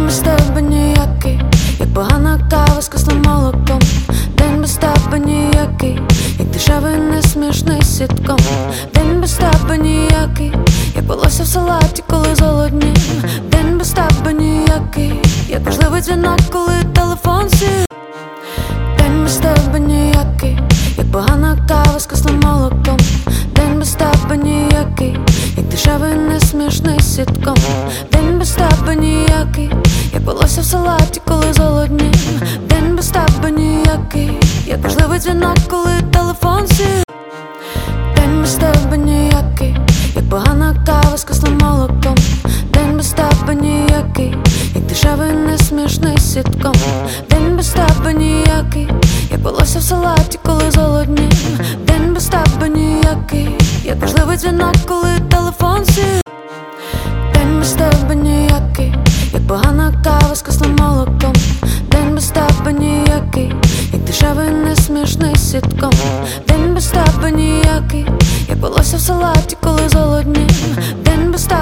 без тебе ніякий, як погана кава з кислим молоком. День без тебе ніякий, як дешевий несмішний сітком. День без тебе ніякий, як волосся в салаті, коли зголоднів. День без тебе ніякий, як важливий дзвінок, коли телефон сів. День без тебе ніякий, як погана кава з кислим молоком. День без тебе ніякий, як дешевий несмішний сітком. День без тебе ніякий, як волосся в салаті, коли зголоднів. День без тебе ніякий, як важливий дзвінок, коли телефон сів. День без тебе ніякий, як погана кава з кислим молоком. День без тебе ніякий, як дешевий несмішний сітком. День без тебе ніякий, як волосся в салаті, коли зголоднів. День без тебе ніякий, як важливий дзвінок, коли телефон сів. День без тебе ніякий, як погана кава з кислим молоком. День без тебе ніякий, як дешевий несмішний сітком. День без тебе ніякий, як волосся в салаті, коли зголоднів.